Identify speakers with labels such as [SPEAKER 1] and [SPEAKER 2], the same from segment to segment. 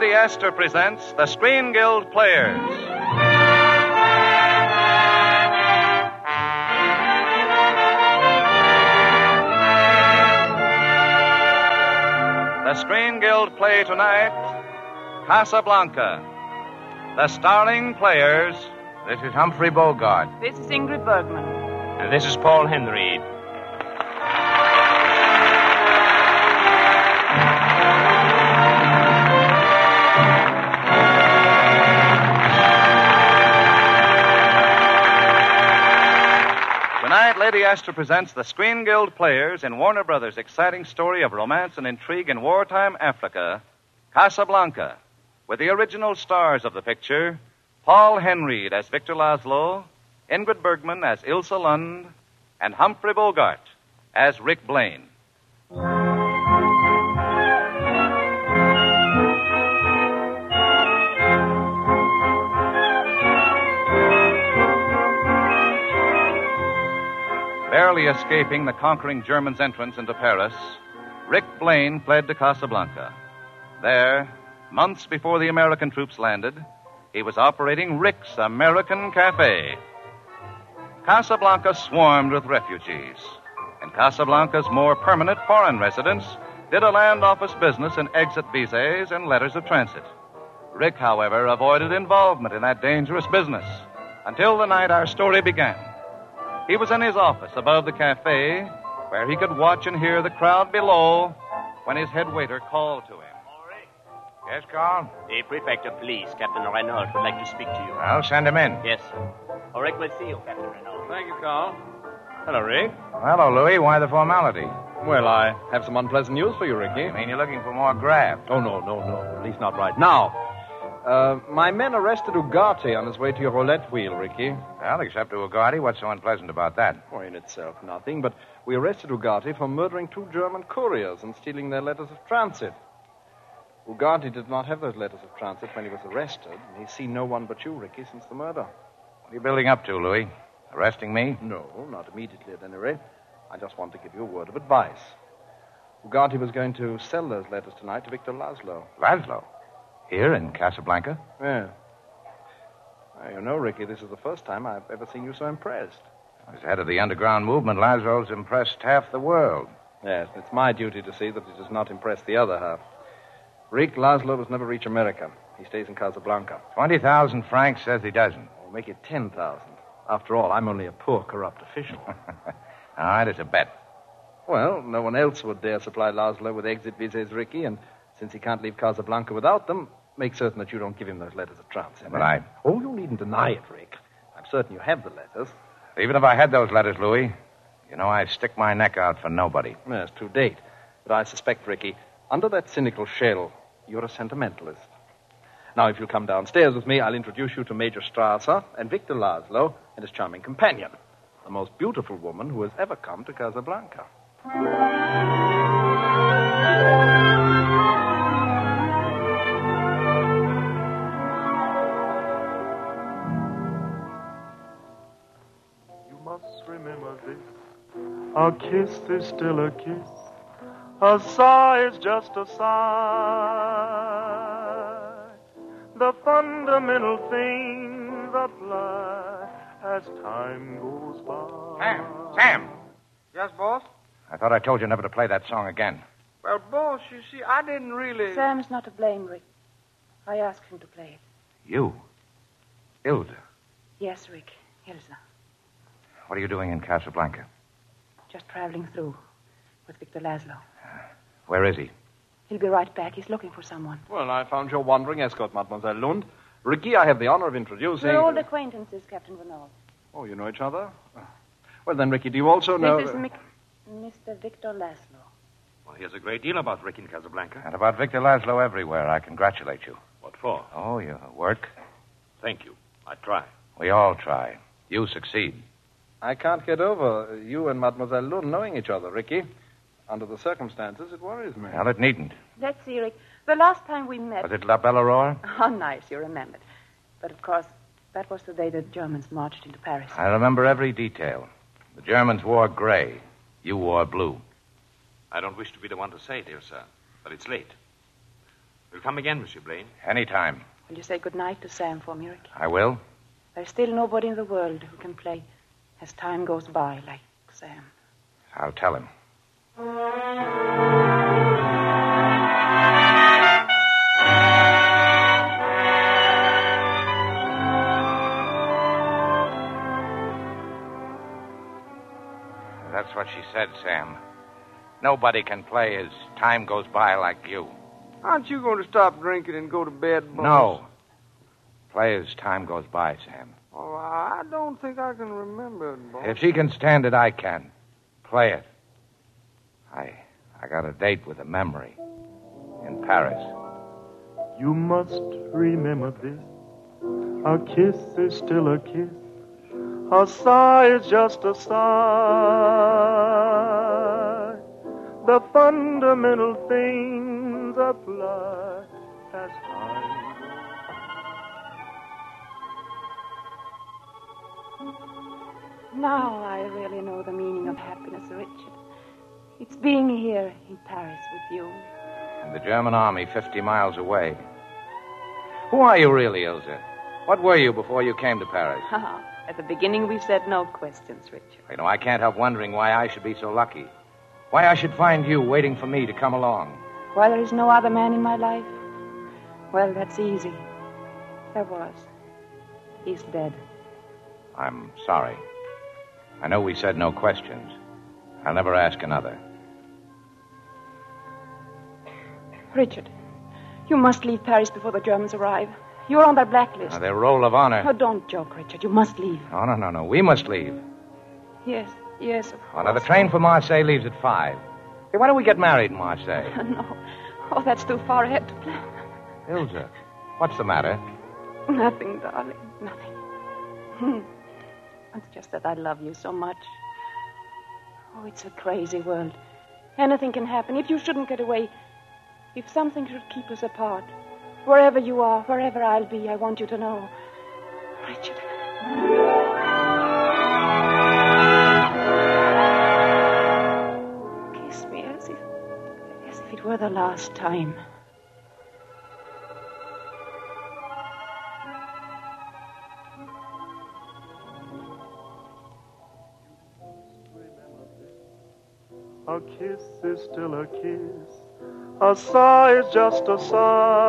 [SPEAKER 1] Lady Esther presents the Screen Guild Players. The Screen Guild play tonight, Casablanca. The starring players.
[SPEAKER 2] This is Humphrey Bogart.
[SPEAKER 3] This is Ingrid Bergman.
[SPEAKER 4] And this is Paul Henry.
[SPEAKER 1] Tonight, Lady Esther presents the Screen Guild Players in Warner Brothers' exciting story of romance and intrigue in wartime Africa, Casablanca, with the original stars of the picture, Paul Henreid as Victor Laszlo, Ingrid Bergman as Ilsa Lund, and Humphrey Bogart as Rick Blaine. Barely escaping the conquering Germans' entrance into Paris, Rick Blaine fled to Casablanca. There, months before the American troops landed, he was operating Rick's American Cafe. Casablanca swarmed with refugees, and Casablanca's more permanent foreign residents did a land office business in exit visas and letters of transit. Rick, however, avoided involvement in that dangerous business until the night our story began. He was in his office above the cafe, where he could watch and hear the crowd below when his head waiter called to him.
[SPEAKER 2] Yes, Carl?
[SPEAKER 4] The prefect of police, Captain Renault, would like to speak to you.
[SPEAKER 2] I'll send him in.
[SPEAKER 4] Yes, sir. Rick will see you, Captain Renault.
[SPEAKER 5] Thank you, Carl. Hello, Rick.
[SPEAKER 2] Hello, Louis. Why the formality?
[SPEAKER 5] Well, I have some unpleasant news for you, Ricky.
[SPEAKER 2] I mean, you're looking for more graft.
[SPEAKER 5] Oh, no. At least not right now. My men arrested Ugarte on his way to your roulette wheel, Ricky.
[SPEAKER 2] Well, except to Ugarte, what's so unpleasant about that?
[SPEAKER 5] Well, in itself, nothing. But we arrested Ugarte for murdering 2 German couriers and stealing their letters of transit. Ugarte did not have those letters of transit when he was arrested, and he's seen no one but you, Ricky, since the murder.
[SPEAKER 2] What are you building up to, Louis? Arresting me?
[SPEAKER 5] No, not immediately at any rate. I just want to give you a word of advice. Ugarte was going to sell those letters tonight to Victor Laszlo.
[SPEAKER 2] Laszlo? Here in Casablanca?
[SPEAKER 5] Yeah. Now, you know, Ricky, this is the first time I've ever seen you so impressed.
[SPEAKER 2] As head of the underground movement, Laszlo's impressed half the world.
[SPEAKER 5] Yes, it's my duty to see that he does not impress the other half. Rick, Laszlo must never reach America. He stays in Casablanca.
[SPEAKER 2] 20,000 francs says he doesn't.
[SPEAKER 5] I'll make it 10,000. After all, I'm only a poor, corrupt official.
[SPEAKER 2] All right, it's a bet.
[SPEAKER 5] Well, no one else would dare supply Laszlo with exit visas, Ricky, and since he can't leave Casablanca without them, make certain that you don't give him those letters of transit.
[SPEAKER 2] But I...
[SPEAKER 5] Oh, you needn't deny it, Rick. I'm certain you have the letters.
[SPEAKER 2] Even if I had those letters, Louis, you know I stick my neck out for nobody.
[SPEAKER 5] Yes, to date. But I suspect, Ricky, under that cynical shell, you're a sentimentalist. Now, if you'll come downstairs with me, I'll introduce you to Major Strasser and Victor Laszlo and his charming companion, the most beautiful woman who has ever come to Casablanca.
[SPEAKER 6] You must remember this. A kiss is still a kiss. A sigh is just a sigh. The fundamental things apply as time goes by.
[SPEAKER 2] Sam!
[SPEAKER 7] Yes, boss?
[SPEAKER 2] I thought I told you never to play that song again.
[SPEAKER 7] Well, boss, you see, I didn't really...
[SPEAKER 3] Sam's not to blame, Rick. I asked him to play it.
[SPEAKER 2] You? Ilda?
[SPEAKER 3] Yes, Rick. Ilsa.
[SPEAKER 2] What are you doing in Casablanca?
[SPEAKER 3] Just traveling through with Victor Laszlo.
[SPEAKER 2] Where is he?
[SPEAKER 3] He'll be right back. He's looking for someone.
[SPEAKER 5] Well, I found your wandering escort, Mademoiselle Lund. Ricky, I have the honor of introducing...
[SPEAKER 3] We're old acquaintances, Captain Renault.
[SPEAKER 5] Oh, you know each other? Well, then, Ricky, do you also know...
[SPEAKER 3] This is Mr. Victor Laszlo.
[SPEAKER 4] Well, here's a great deal about Rick in Casablanca.
[SPEAKER 2] And about Victor Laszlo everywhere. I congratulate you.
[SPEAKER 4] What for?
[SPEAKER 2] Oh, your work.
[SPEAKER 4] Thank you. I try.
[SPEAKER 2] We all try. You succeed.
[SPEAKER 5] I can't get over you and Mademoiselle Lund knowing each other, Ricky. Under the circumstances, it worries me.
[SPEAKER 2] Well, it needn't.
[SPEAKER 3] Let's see, Rick. The last time we met...
[SPEAKER 2] Was it La Belle Aurore?
[SPEAKER 3] How nice you remembered. But, of course, that was the day the Germans marched into Paris.
[SPEAKER 2] I remember every detail. The Germans wore gray. You wore blue.
[SPEAKER 4] I don't wish to be the one to say, dear sir, but it's late.
[SPEAKER 8] We'll come again, Monsieur Blaine.
[SPEAKER 2] Anytime.
[SPEAKER 3] Will you say good night to Sam for me, Rick?
[SPEAKER 2] I will.
[SPEAKER 3] There's still nobody in the world who can play as time goes by like Sam.
[SPEAKER 2] I'll tell him. That's what she said, Sam. Nobody can play as time goes by like you.
[SPEAKER 7] Aren't you going to stop drinking and go to bed, boss?
[SPEAKER 2] No. Play as time goes by, Sam.
[SPEAKER 7] Oh, I don't think I can remember it, boss.
[SPEAKER 2] If she can stand it, I can. Play it. I got a date with a memory in Paris.
[SPEAKER 6] You must remember this. A kiss is still a kiss. A sigh is just a sigh. The fundamental things apply as time.
[SPEAKER 3] Now I really know the meaning of happiness, Richard. It's being here in Paris with you.
[SPEAKER 2] And the German army 50 miles away. Who are you really, Ilse? What were you before you came to Paris?
[SPEAKER 3] At the beginning, we said no questions, Richard.
[SPEAKER 2] You know, I can't help wondering why I should be so lucky. Why I should find you waiting for me to come along.
[SPEAKER 3] Why there is no other man in my life? Well, that's easy. There was. He's dead.
[SPEAKER 2] I'm sorry. I know we said no questions. I'll never ask another.
[SPEAKER 3] Richard, you must leave Paris before the Germans arrive. You're on their blacklist.
[SPEAKER 2] Their roll of honor.
[SPEAKER 3] Oh, don't joke, Richard. You must leave.
[SPEAKER 2] No. We must leave.
[SPEAKER 3] Yes, of course.
[SPEAKER 2] Oh, now, the train for Marseille leaves at 5. Hey, why don't we get married in Marseille?
[SPEAKER 3] No. Oh, that's too far ahead to plan.
[SPEAKER 2] Ilse, what's the matter?
[SPEAKER 3] Nothing, darling. Nothing. It's just that I love you so much. Oh, it's a crazy world. Anything can happen. If you shouldn't get away, if something should keep us apart, wherever you are, wherever I'll be, I want you to know. Richard. Kiss me as if it were the last time.
[SPEAKER 6] A kiss is still a kiss. A sigh is just a sigh.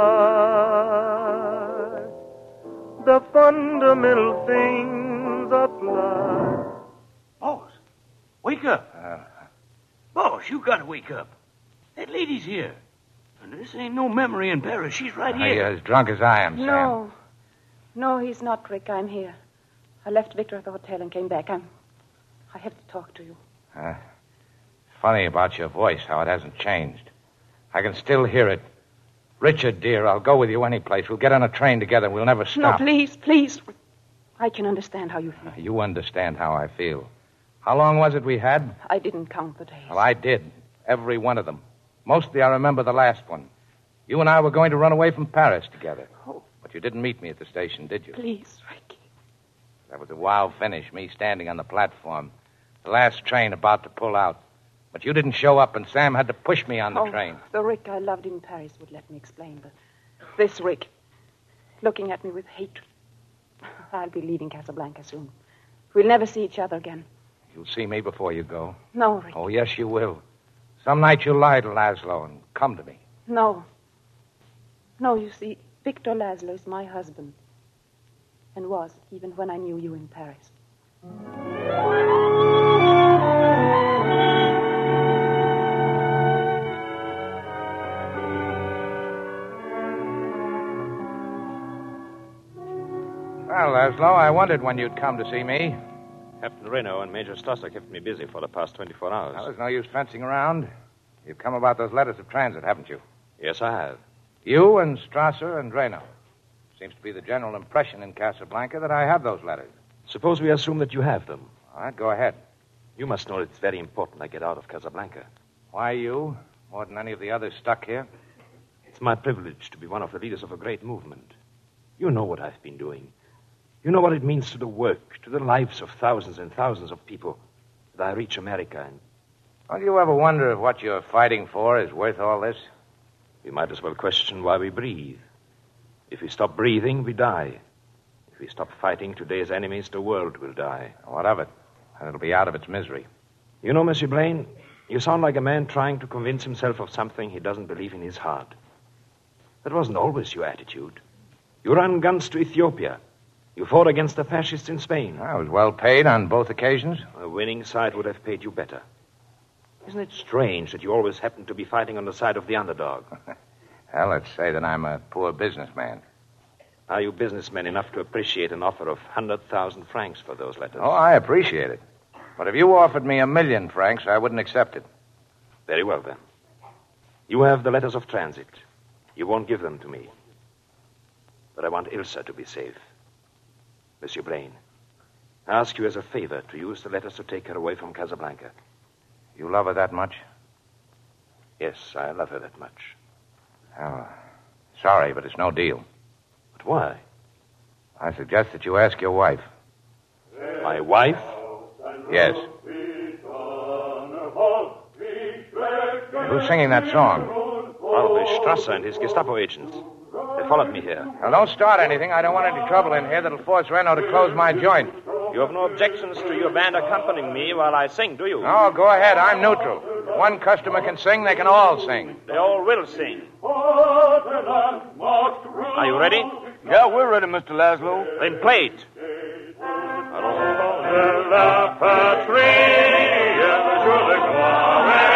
[SPEAKER 6] The fundamental things apply.
[SPEAKER 8] Boss, wake up. Boss, you gotta wake up. That lady's here. And this ain't no memory in Paris. She's right here.
[SPEAKER 2] You're as drunk as I am, Sam.
[SPEAKER 3] No, he's not, Rick. I'm here. I left Victor at the hotel and came back. I have to talk to you.
[SPEAKER 2] Funny about your voice, how it hasn't changed. I can still hear it. Richard, dear, I'll go with you any place. We'll get on a train together. We'll never stop.
[SPEAKER 3] No, please. I can understand how you feel.
[SPEAKER 2] You understand how I feel. How long was it we had?
[SPEAKER 3] I didn't count the days.
[SPEAKER 2] Well, I did. Every one of them. Mostly I remember the last one. You and I were going to run away from Paris together.
[SPEAKER 3] Oh.
[SPEAKER 2] But you didn't meet me at the station, did you?
[SPEAKER 3] Please, Ricky.
[SPEAKER 2] That was a wild finish, me standing on the platform. The last train about to pull out. But you didn't show up, and Sam had to push me on the train.
[SPEAKER 3] The Rick I loved in Paris would let me explain, but this Rick, looking at me with hatred. I'll be leaving Casablanca soon. We'll never see each other again.
[SPEAKER 2] You'll see me before you go.
[SPEAKER 3] No, Rick.
[SPEAKER 2] Oh, yes, you will. Some night you'll lie to Laszlo and come to me.
[SPEAKER 3] No, you see, Victor Laszlo is my husband. And was, even when I knew you in Paris.
[SPEAKER 2] Well, Laszlo, I wondered when you'd come to see me.
[SPEAKER 4] Captain Reno and Major Strasser kept me busy for the past 24 hours.
[SPEAKER 2] Well, there's no use fencing around. You've come about those letters of transit, haven't you?
[SPEAKER 4] Yes, I have.
[SPEAKER 2] You and Strasser and Reno. Seems to be the general impression in Casablanca that I have those letters.
[SPEAKER 4] Suppose we assume that you have them.
[SPEAKER 2] All right, go ahead.
[SPEAKER 4] You must know it's very important I get out of Casablanca.
[SPEAKER 2] Why you? More than any of the others stuck here?
[SPEAKER 4] It's my privilege to be one of the leaders of a great movement. You know what I've been doing. You know what it means to the work, to the lives of thousands and thousands of people, that I reach America and...
[SPEAKER 2] Don't you ever wonder if what you're fighting for is worth all this?
[SPEAKER 4] We might as well question why we breathe. If we stop breathing, we die. If we stop fighting today's enemies, the world will die.
[SPEAKER 2] What of it? And it'll be out of its misery.
[SPEAKER 4] You know, Monsieur Blaine, you sound like a man trying to convince himself of something he doesn't believe in his heart. That wasn't always your attitude. You ran guns to Ethiopia. You fought against the fascists in Spain.
[SPEAKER 2] I was well paid on both occasions.
[SPEAKER 4] The winning side would have paid you better. Isn't it strange that you always happen to be fighting on the side of the underdog?
[SPEAKER 2] Well, let's say that I'm a poor businessman.
[SPEAKER 4] Are you businessmen enough to appreciate an offer of 100,000 francs for those letters?
[SPEAKER 2] Oh, I appreciate it. But if you offered me 1,000,000 francs, I wouldn't accept it.
[SPEAKER 4] Very well, then. You have the letters of transit. You won't give them to me. But I want Ilsa to be safe. Monsieur Blaine, I ask you as a favor to use the letters to take her away from Casablanca.
[SPEAKER 2] You love her that much?
[SPEAKER 4] Yes, I love her that much.
[SPEAKER 2] Oh, sorry, but it's no deal.
[SPEAKER 4] But why?
[SPEAKER 2] I suggest that you ask your wife.
[SPEAKER 4] My wife?
[SPEAKER 2] Yes. Who's singing that song?
[SPEAKER 4] Probably Strasser and his Gestapo agents. They followed me here.
[SPEAKER 2] Now, don't start anything. I don't want any trouble in here that'll force Reno to close my joint.
[SPEAKER 4] You have no objections to your band accompanying me while I sing, do you?
[SPEAKER 2] No, go ahead. I'm neutral. If one customer can sing, they can all sing.
[SPEAKER 4] They all will sing. Are you ready?
[SPEAKER 7] Yeah, we're ready, Mr. Laszlo.
[SPEAKER 4] Then play it.
[SPEAKER 6] La patria, jour de gloire.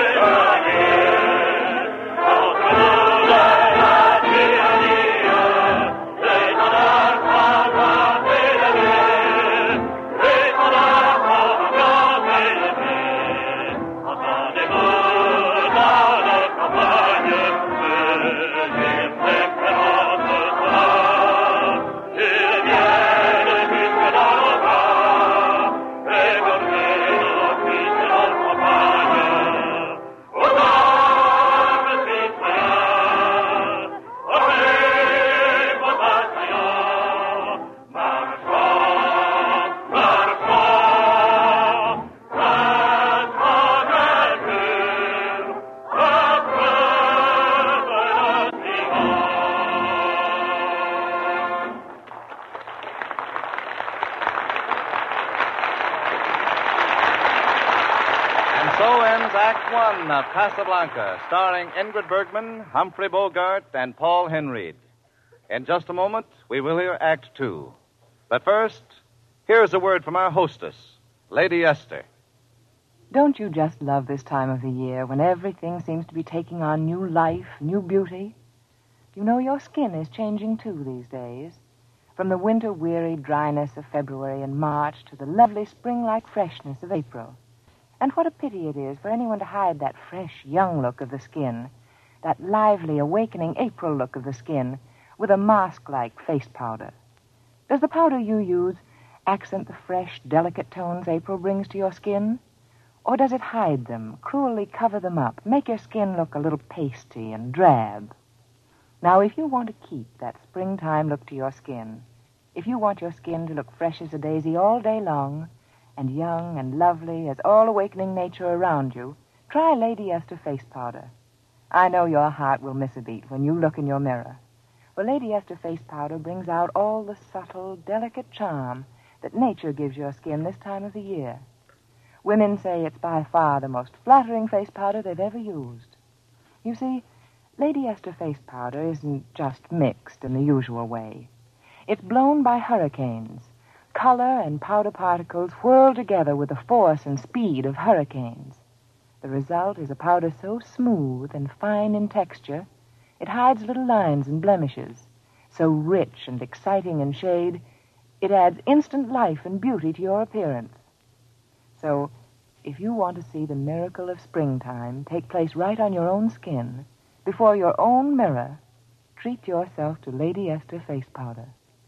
[SPEAKER 1] So ends Act One of Casablanca, starring Ingrid Bergman, Humphrey Bogart, and Paul Henreid. In just a moment, we will hear Act Two. But first, here's a word from our hostess, Lady Esther.
[SPEAKER 9] Don't you just love this time of the year when everything seems to be taking on new life, new beauty? You know, your skin is changing too these days. From the winter-weary dryness of February and March to the lovely spring-like freshness of April. And what a pity it is for anyone to hide that fresh, young look of the skin, that lively, awakening April look of the skin, with a mask-like face powder. Does the powder you use accent the fresh, delicate tones April brings to your skin? Or does it hide them, cruelly cover them up, make your skin look a little pasty and drab? Now, if you want to keep that springtime look to your skin, if you want your skin to look fresh as a daisy all day long, and young and lovely as all awakening nature around you, try Lady Esther face powder. I know your heart will miss a beat when you look in your mirror. For Lady Esther face powder brings out all the subtle, delicate charm that nature gives your skin this time of the year. Women say it's by far the most flattering face powder they've ever used. You see, Lady Esther face powder isn't just mixed in the usual way. It's blown by hurricanes. Color and powder particles whirl together with the force and speed of hurricanes. The result is a powder so smooth and fine in texture, it hides little lines and blemishes. So rich and exciting in shade, it adds instant life and beauty to your appearance. So, if you want to see the miracle of springtime take place right on your own skin, before your own mirror, treat yourself to Lady Esther face powder.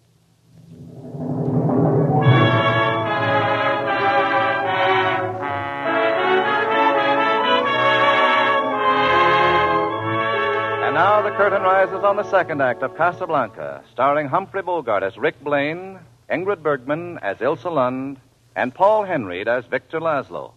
[SPEAKER 1] And now the curtain rises on the second act of Casablanca, starring Humphrey Bogart as Rick Blaine, Ingrid Bergman as Ilsa Lund, and Paul Henreid as Victor Laszlo.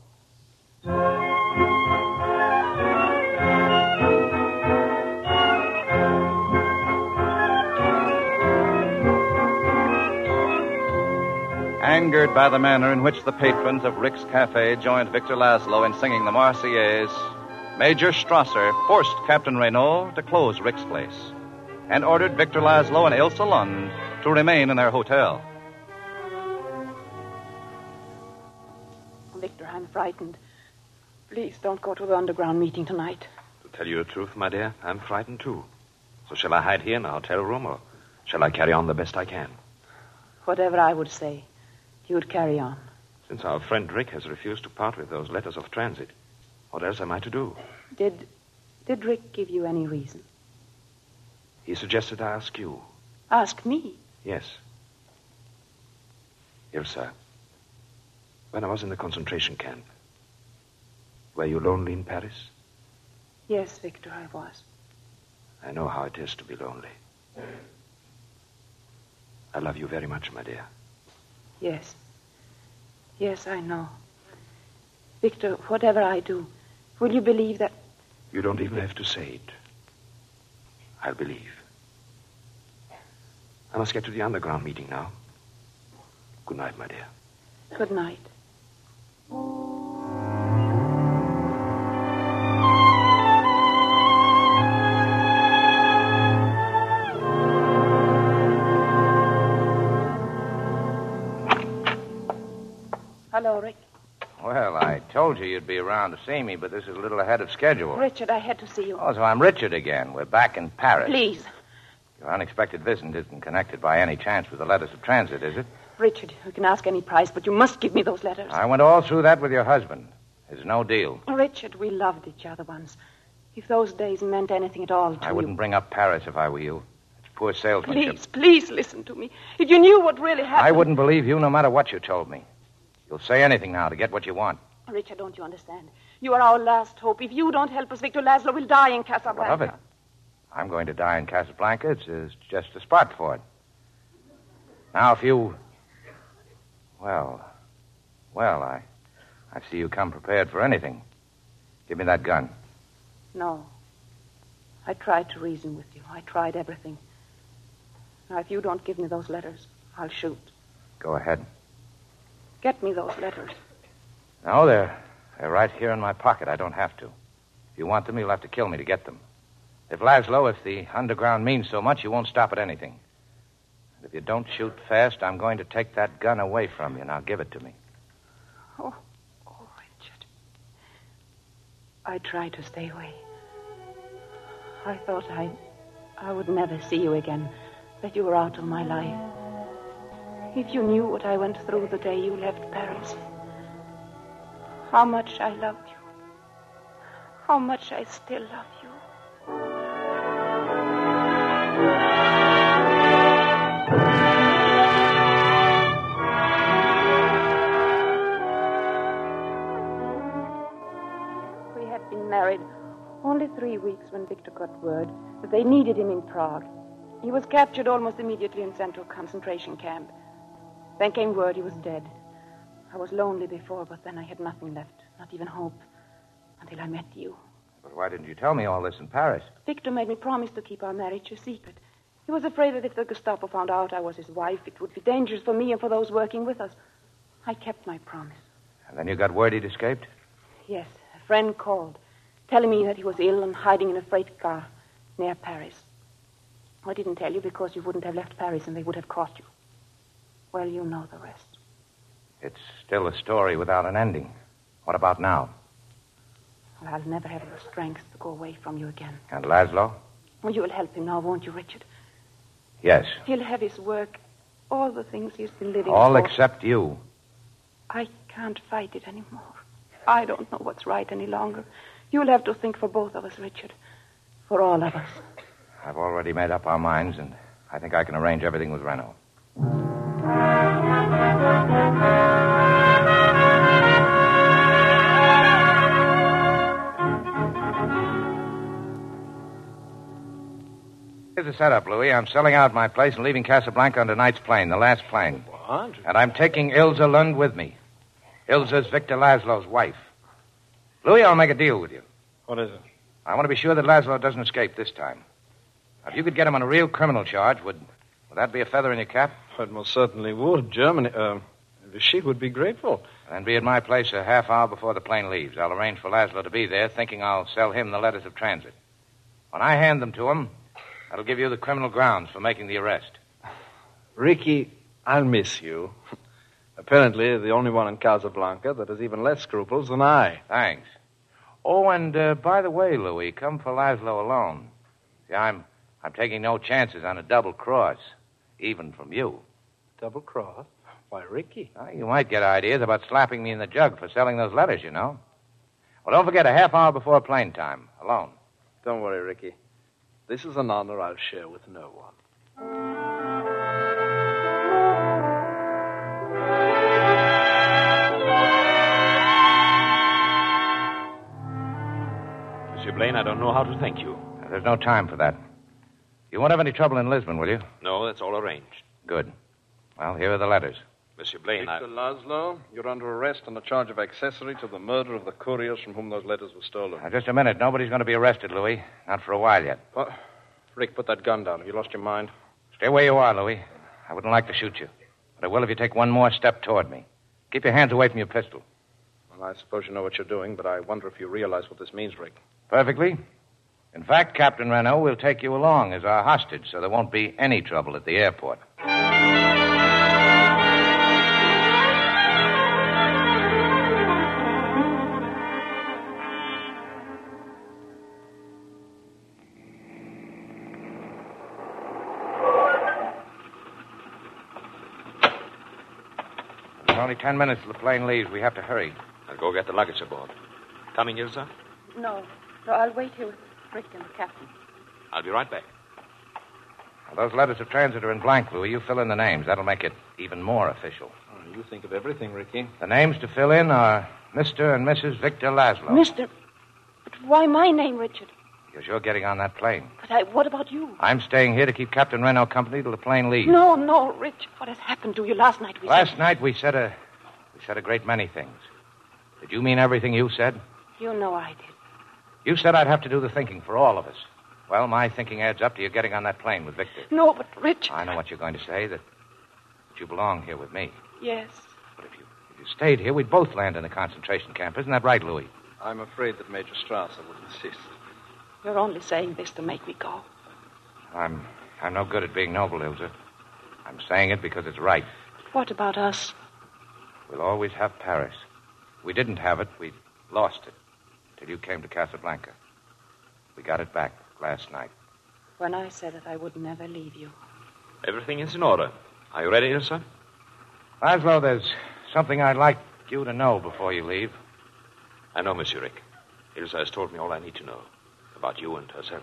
[SPEAKER 1] Angered by the manner in which the patrons of Rick's Cafe joined Victor Laszlo in singing the Marseillaise, Major Strasser forced Captain Renault to close Rick's place and ordered Victor Laszlo and Ilse Lund to remain in their hotel.
[SPEAKER 3] Victor, I'm frightened. Please don't go to the underground meeting tonight.
[SPEAKER 4] To tell you the truth, my dear, I'm frightened too. So shall I hide here in a hotel room, or shall I carry on the best I can?
[SPEAKER 3] Whatever I would say, you would carry on.
[SPEAKER 4] Since our friend Rick has refused to part with those letters of transit, what else am I to do?
[SPEAKER 3] Did Rick give you any reason?
[SPEAKER 4] He suggested I ask you.
[SPEAKER 3] Ask me?
[SPEAKER 4] Yes. Ilse, when I was in the concentration camp, were you lonely in Paris?
[SPEAKER 3] Yes, Victor, I was.
[SPEAKER 4] I know how it is to be lonely. I love you very much, my dear.
[SPEAKER 3] Yes. Yes, I know. Victor, whatever I do, will you believe that...
[SPEAKER 4] You don't even have to say it. I'll believe. I must get to the underground meeting now. Good night, my dear.
[SPEAKER 3] Good night. Hello, Rick.
[SPEAKER 2] Well, I told you you'd be around to see me, but this is a little ahead of schedule.
[SPEAKER 3] Richard, I had to see you.
[SPEAKER 2] Oh, so I'm Richard again. We're back in Paris.
[SPEAKER 3] Please.
[SPEAKER 2] Your unexpected visit isn't connected by any chance with the letters of transit, is it?
[SPEAKER 3] Richard, you can ask any price, but you must give me those letters.
[SPEAKER 2] I went all through that with your husband. There's no deal.
[SPEAKER 3] Richard, we loved each other once. If those days meant anything at all to you...
[SPEAKER 2] I wouldn't bring up Paris if I were you. It's poor salesmanship.
[SPEAKER 3] Please listen to me. If you knew what really happened...
[SPEAKER 2] I wouldn't believe you no matter what you told me. You'll say anything now to get what you want.
[SPEAKER 3] Richard, don't you understand? You are our last hope. If you don't help us, Victor Laszlo will die in Casablanca.
[SPEAKER 2] What of it? I'm going to die in Casablanca. It's just a spot for it. Now, if you... Well, I see you come prepared for anything. Give me that gun.
[SPEAKER 3] No. I tried to reason with you. I tried everything. Now, if you don't give me those letters, I'll shoot.
[SPEAKER 2] Go ahead.
[SPEAKER 3] Get me those letters.
[SPEAKER 2] No, they're right here in my pocket. I don't have to. If you want them, you'll have to kill me to get them. If the underground means so much, you won't stop at anything. And if you don't shoot fast, I'm going to take that gun away from you. Now give it to me.
[SPEAKER 3] Oh, Richard. I tried to stay away. I thought I would never see you again, that you were out of my life. If you knew what I went through the day you left Paris, how much I loved you, how much I still love you. We had been married only 3 weeks when Victor got word that they needed him in Prague. He was captured almost immediately in Central concentration camp. Then came word he was dead. I was lonely before, but then I had nothing left, not even hope, until I met you.
[SPEAKER 2] But why didn't you tell me all this in Paris?
[SPEAKER 3] Victor made me promise to keep our marriage a secret. He was afraid that if the Gestapo found out I was his wife, it would be dangerous for me and for those working with us. I kept my promise.
[SPEAKER 2] And then you got word he'd escaped?
[SPEAKER 3] Yes, a friend called, telling me that he was ill and hiding in a freight car near Paris. I didn't tell you because you wouldn't have left Paris and they would have caught you. Well, you know the rest.
[SPEAKER 2] It's still a story without an ending. What about now?
[SPEAKER 3] Well, I'll never have the strength to go away from you again.
[SPEAKER 2] And Laszlo?
[SPEAKER 3] Well, you'll help him now, won't you, Richard?
[SPEAKER 2] Yes.
[SPEAKER 3] He'll have his work, all the things he's been living
[SPEAKER 2] All
[SPEAKER 3] for.
[SPEAKER 2] except you.
[SPEAKER 3] I can't fight it anymore. I don't know what's right any longer. You'll have to think for both of us, Richard. For all of us.
[SPEAKER 2] I've already made up our minds, and I think I can arrange everything with Renault. Here's the setup, Louis. I'm selling out my place and leaving Casablanca on tonight's plane, the last plane.
[SPEAKER 5] What?
[SPEAKER 2] And I'm taking Ilse Lund with me. Ilse's Victor Laszlo's wife. Louis, I'll make a deal with you.
[SPEAKER 5] What is it?
[SPEAKER 2] I want to be sure that Laszlo doesn't escape this time. Now, if you could get him on a real criminal charge, would that be a feather in your cap?
[SPEAKER 5] It most certainly would. Germany, She would be grateful.
[SPEAKER 2] Then be at my place a half hour before the plane leaves. I'll arrange for Laszlo to be there, thinking I'll sell him the letters of transit. When I hand them to him, that'll give you the criminal grounds for making the arrest.
[SPEAKER 5] Ricky, I'll miss you. Apparently, you're the only one in Casablanca that has even less scruples than I.
[SPEAKER 2] Thanks. Oh, and by the way, Louis, come for Laszlo alone. See, I'm taking no chances on a double cross, even from you.
[SPEAKER 5] Double cross? Why, Ricky?
[SPEAKER 2] You might get ideas about slapping me in the jug for selling those letters, you know. Well, don't forget, a half hour before plane time, alone.
[SPEAKER 5] Don't worry, Ricky. This is an honor I'll share with no one.
[SPEAKER 4] Monsieur Blaine, I don't know how to thank you.
[SPEAKER 2] There's no time for that. You won't have any trouble in Lisbon, will you?
[SPEAKER 4] No, that's all arranged.
[SPEAKER 2] Good. Well, here are the letters.
[SPEAKER 4] Monsieur Blaine,
[SPEAKER 5] Victor Laszlo, you're under arrest on a charge of accessory to the murder of the couriers from whom those letters were stolen.
[SPEAKER 2] Now, just a minute. Nobody's going to be arrested, Louis. Not for a while yet.
[SPEAKER 5] What? Rick, put that gun down. Have you lost your mind?
[SPEAKER 2] Stay where you are, Louis. I wouldn't like to shoot you. But I will if you take one more step toward me. Keep your hands away from your pistol.
[SPEAKER 5] Well, I suppose you know what you're doing, but I wonder if you realize what this means, Rick.
[SPEAKER 2] Perfectly. In fact, Captain Renault will take you along as our hostage, so there won't be any trouble at the airport. There's only 10 minutes till the plane leaves. We have to hurry.
[SPEAKER 4] I'll go get the luggage aboard. Coming, Ilsa?
[SPEAKER 3] No, I'll wait here with Rick and the captain.
[SPEAKER 4] I'll be right back.
[SPEAKER 2] Well, those letters of transit are in blank, Louis. You fill in the names. That'll make it even more official.
[SPEAKER 5] Oh, you think of everything, Ricky.
[SPEAKER 2] The names to fill in are Mr. and Mrs. Victor Laszlo.
[SPEAKER 3] Mr. But why my name, Richard?
[SPEAKER 2] Because you're getting on that plane.
[SPEAKER 3] But what about you?
[SPEAKER 2] I'm staying here to keep Captain Renault company till the plane leaves.
[SPEAKER 3] No, Rich. What has happened to you last night?
[SPEAKER 2] Last night we said a great many things. Did you mean everything you said?
[SPEAKER 3] You know I did.
[SPEAKER 2] You said I'd have to do the thinking for all of us. Well, my thinking adds up to you getting on that plane with Victor.
[SPEAKER 3] No, but Rich...
[SPEAKER 2] I know what you're going to say, that you belong here with me.
[SPEAKER 3] Yes.
[SPEAKER 2] But if you stayed here, we'd both land in a concentration camp. Isn't that right, Louis?
[SPEAKER 5] I'm afraid that Major Strasser would insist.
[SPEAKER 3] You're only saying this to make me go.
[SPEAKER 2] I'm no good at being noble, Ilsa. I'm saying it because it's right.
[SPEAKER 3] What about us?
[SPEAKER 2] We'll always have Paris. We didn't have it. We lost it till you came to Casablanca. We got it back last night.
[SPEAKER 3] When I said that I would never leave you.
[SPEAKER 4] Everything is in order. Are you ready, Ilsa?
[SPEAKER 2] Laszlo, there's something I'd like you to know before you leave.
[SPEAKER 4] I know, Monsieur Rick. Ilsa has told me all I need to know about you and herself.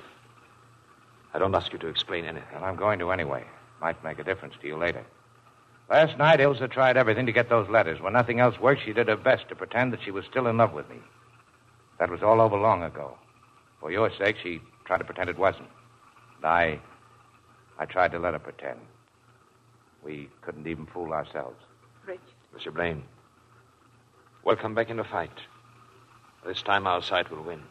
[SPEAKER 4] I don't ask you to explain anything.
[SPEAKER 2] Well, I'm going to anyway. Might make a difference to you later. Last night, Ilsa tried everything to get those letters. When nothing else worked, she did her best to pretend that she was still in love with me. That was all over long ago. For your sake, she tried to pretend it wasn't. And I tried to let her pretend. We couldn't even fool ourselves.
[SPEAKER 3] Rich.
[SPEAKER 4] Monsieur Blaine, welcome back in the fight. This time our side will win.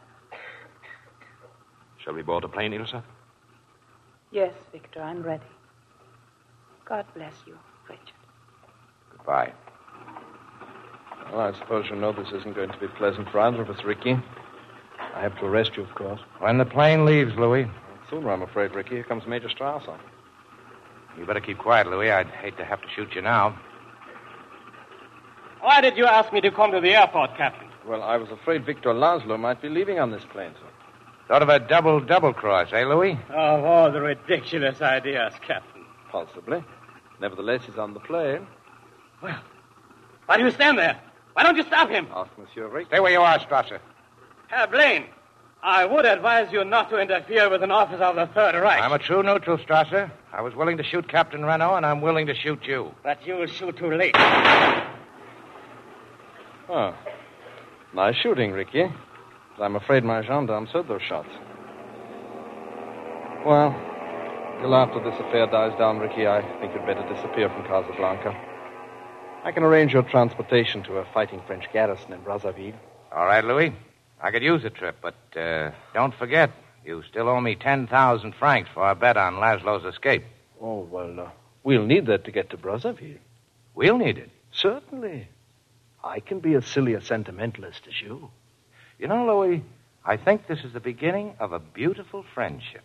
[SPEAKER 4] Shall we board the plane, Ilsa?
[SPEAKER 3] Yes, Victor, I'm ready. God bless you, Richard.
[SPEAKER 2] Goodbye.
[SPEAKER 5] Well, I suppose you know this isn't going to be pleasant for either of us, Ricky. I have to arrest you, of course.
[SPEAKER 2] When the plane leaves, Louis.
[SPEAKER 5] Sooner, I'm afraid, Ricky. Here comes Major Strasser.
[SPEAKER 2] You better keep quiet, Louis. I'd hate to have to shoot you now.
[SPEAKER 10] Why did you ask me to come to the airport, Captain?
[SPEAKER 5] Well, I was afraid Victor Laszlo might be leaving on this plane, sir.
[SPEAKER 2] Sort of a double cross, eh, Louis?
[SPEAKER 10] Of all the ridiculous ideas, Captain.
[SPEAKER 5] Possibly. Nevertheless, he's on the plane.
[SPEAKER 10] Well, why do you stand there? Why don't you stop him?
[SPEAKER 5] Ask Monsieur Rick.
[SPEAKER 2] Stay where you are, Strasser.
[SPEAKER 10] Herr Blaine, I would advise you not to interfere with an officer of the Third Reich.
[SPEAKER 2] I'm a true neutral, Strasser. I was willing to shoot Captain Renault, and I'm willing to shoot you.
[SPEAKER 10] But you'll shoot too late.
[SPEAKER 5] Oh. Nice shooting, Ricky. But I'm afraid my gendarmes heard those shots. Well, till after this affair dies down, Ricky, I think you'd better disappear from Casablanca. I can arrange your transportation to a fighting French garrison in Brazzaville.
[SPEAKER 2] All right, Louis. I could use the trip, but don't forget, you still owe me 10,000 francs for our bet on Laszlo's escape.
[SPEAKER 5] Oh, well, we'll need that to get to Brazzaville.
[SPEAKER 2] We'll need it.
[SPEAKER 5] Certainly. I can be as silly a sentimentalist as you.
[SPEAKER 2] You know, Louis, I think this is the beginning of a beautiful friendship.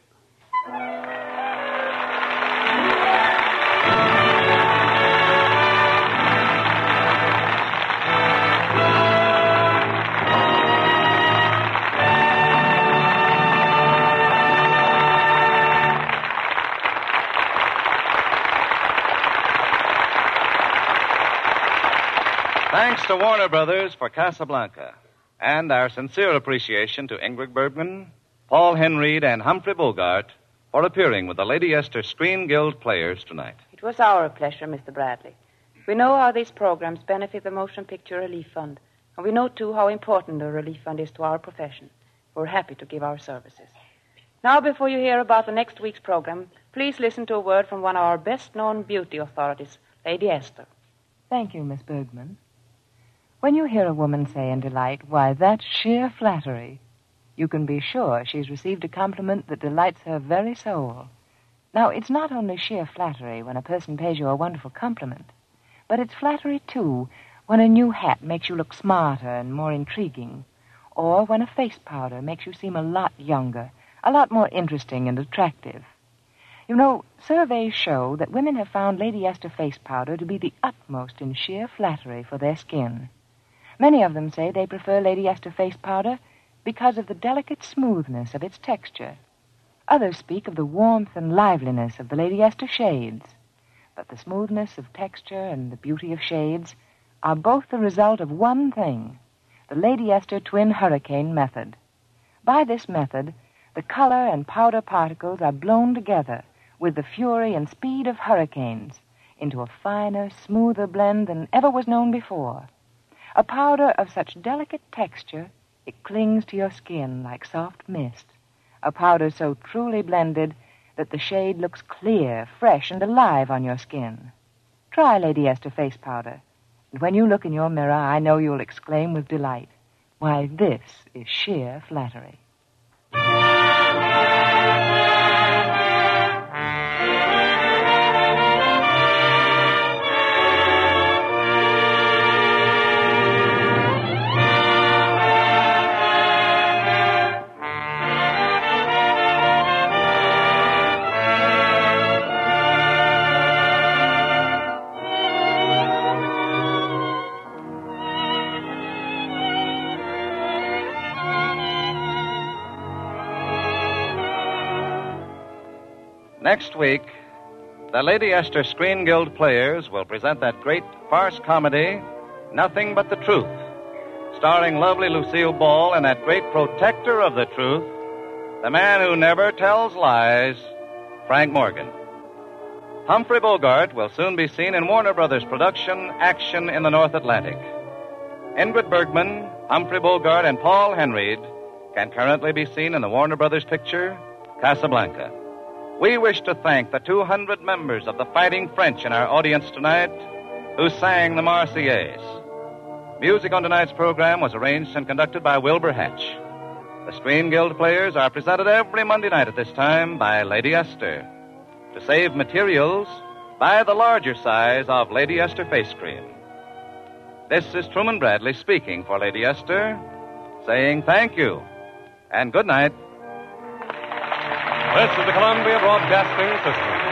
[SPEAKER 1] Thanks to Warner Brothers for Casablanca, and our sincere appreciation to Ingrid Bergman, Paul Henreid, and Humphrey Bogart for appearing with the Lady Esther Screen Guild players tonight.
[SPEAKER 3] It was our pleasure, Mr. Bradley. We know how these programs benefit the Motion Picture Relief Fund, and we know, too, how important the Relief Fund is to our profession. We're happy to give our services. Now, before you hear about the next week's program, please listen to a word from one of our best-known beauty authorities, Lady Esther.
[SPEAKER 9] Thank you, Miss Bergman. When you hear a woman say in delight, "Why, that's sheer flattery," you can be sure she's received a compliment that delights her very soul. Now, it's not only sheer flattery when a person pays you a wonderful compliment, but it's flattery, too, when a new hat makes you look smarter and more intriguing, or when a face powder makes you seem a lot younger, a lot more interesting and attractive. You know, surveys show that women have found Lady Esther face powder to be the utmost in sheer flattery for their skin. Many of them say they prefer Lady Esther face powder because of the delicate smoothness of its texture. Others speak of the warmth and liveliness of the Lady Esther shades. But the smoothness of texture and the beauty of shades are both the result of one thing, the Lady Esther Twin Hurricane method. By this method, the color and powder particles are blown together with the fury and speed of hurricanes into a finer, smoother blend than ever was known before. A powder of such delicate texture, it clings to your skin like soft mist. A powder so truly blended that the shade looks clear, fresh, and alive on your skin. Try Lady Esther face powder, and when you look in your mirror, I know you'll exclaim with delight, "Why, this is sheer flattery."
[SPEAKER 1] Next week, the Lady Esther Screen Guild players will present that great farce comedy, Nothing But the Truth, starring lovely Lucille Ball and that great protector of the truth, the man who never tells lies, Frank Morgan. Humphrey Bogart will soon be seen in Warner Brothers' production, Action in the North Atlantic. Ingrid Bergman, Humphrey Bogart, and Paul Henreid can currently be seen in the Warner Brothers picture, Casablanca. We wish to thank the 200 members of the Fighting French in our audience tonight who sang the Marseillaise. Music on tonight's program was arranged and conducted by Wilbur Hatch. The Screen Guild players are presented every Monday night at this time by Lady Esther. To save materials, buy the larger size of Lady Esther face cream. This is Truman Bradley speaking for Lady Esther, saying thank you and good night.
[SPEAKER 11] This is the Columbia Broadcasting System.